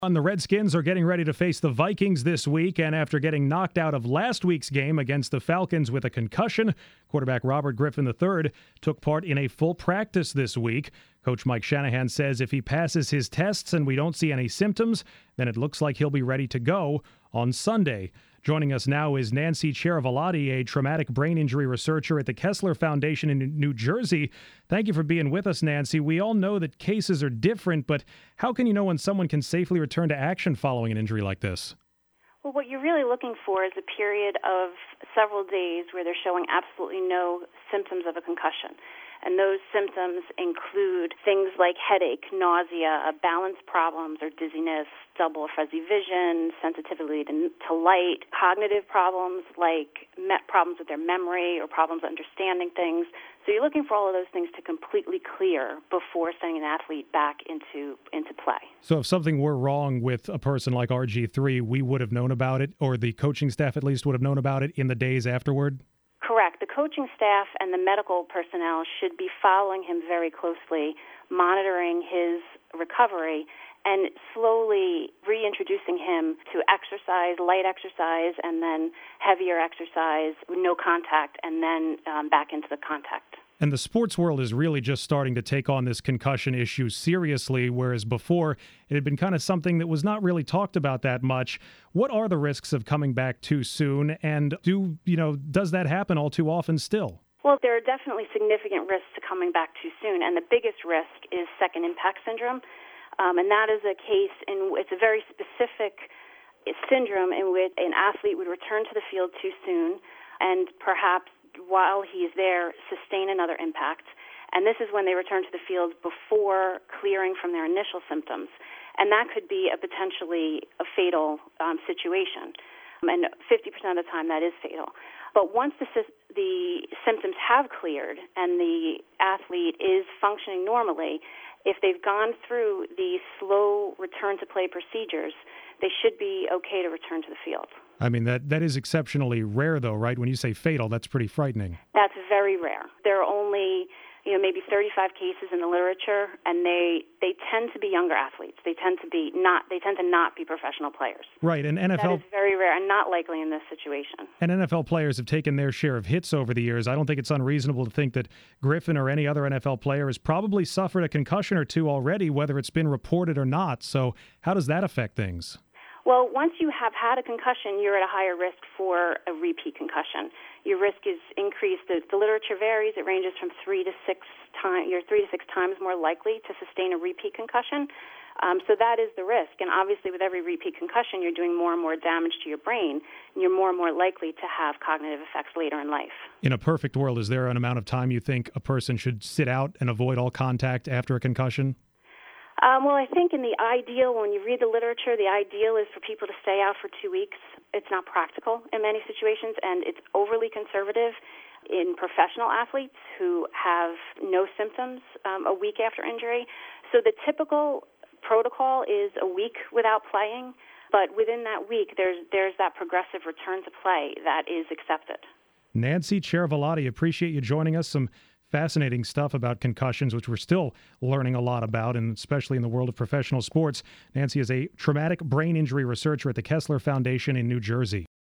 The Redskins are getting ready to face the Vikings this week, and after getting knocked out of last week's game against the Falcons with a concussion, quarterback Robert Griffin III took part in a full practice this week. Coach Mike Shanahan says if he passes his tests and we don't see any symptoms, then it looks like he'll be ready to go on Sunday. Joining us now is Nancy Chiaravaloti, a traumatic brain injury researcher at the Kessler Foundation in New Jersey. Thank you for being with us, Nancy. We all know that cases are different, but how can you know when someone can safely return to action following an injury like this? Well, what you're really looking for is a period of several days where they're showing absolutely no symptoms of a concussion. And those symptoms include things like headache, nausea, balance problems or dizziness, double or fuzzy vision, sensitivity to light, cognitive problems like problems with their memory or problems understanding things. So you're looking for all of those things to completely clear before sending an athlete back into play. So if something were wrong with a person like RG3, we would have known about it, or the coaching staff at least would have known about it in the days afterward? Correct. The coaching staff and the medical personnel should be following him very closely, monitoring his recovery, and slowly reintroducing him to exercise, light exercise, and then heavier exercise with no contact, and then back into the contact. And the sports world is really just starting to take on this concussion issue seriously, whereas before it had been kind of something that was not really talked about that much. What are the risks of coming back too soon, and does that happen all too often still? Well, there are definitely significant risks to coming back too soon, and the biggest risk is second impact syndrome, and that is a case it's a very specific syndrome in which an athlete would return to the field too soon and perhaps while he's there, sustain another impact. And this is when they return to the field before clearing from their initial symptoms. And that could be a potentially fatal situation. And 50% of the time, that is fatal. But once the symptoms have cleared and the athlete is functioning normally, if they've gone through the slow return-to-play procedures, they should be okay to return to the field. I mean, that is exceptionally rare, though, right? When you say fatal, that's pretty frightening. That's very rare. There are only, maybe 35 cases in the literature, and they tend to be younger athletes. They tend to not be professional players. Right, and NFL... That is very rare and not likely in this situation. And NFL players have taken their share of hits over the years. I don't think it's unreasonable to think that Griffin or any other NFL player has probably suffered a concussion or two already, whether it's been reported or not. So how does that affect things? Well, once you have had a concussion, you're at a higher risk for a repeat concussion. Your risk is increased. The literature varies. It ranges from 3 to 6 times. You're 3 to 6 times more likely to sustain a repeat concussion. So that is the risk. And obviously, with every repeat concussion, you're doing more and more damage to your brain, and you're more and more likely to have cognitive effects later in life. In a perfect world, is there an amount of time you think a person should sit out and avoid all contact after a concussion? Well, I think in the ideal, when you read the literature, the ideal is for people to stay out for 2 weeks. It's not practical in many situations, and it's overly conservative in professional athletes who have no symptoms a week after injury. So the typical protocol is a week without playing, but within that week, there's that progressive return to play that is accepted. Nancy Chiaravaloti, appreciate you joining us. Some fascinating stuff about concussions, which we're still learning a lot about, and especially in the world of professional sports. Nancy is a traumatic brain injury researcher at the Kessler Foundation in New Jersey.